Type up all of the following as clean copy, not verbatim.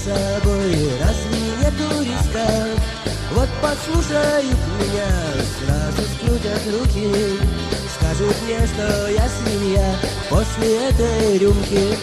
собой, разве нету риска? Вот послушают меня, сразу скрутят руки, скажут мне, что я свинья после этой рюмки.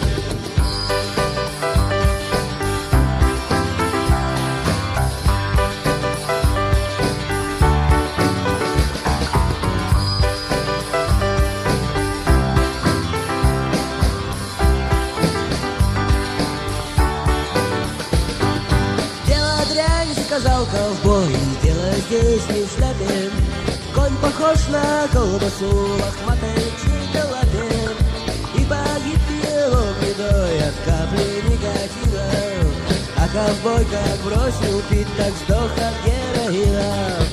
Сказал ковбой, дело здесь не в шляпе. Конь похож на колбасу, лохматой чьей-то лапе, и погиб его гнедой от капли никотина. А ковбой как бросил пить, так сдох от героина.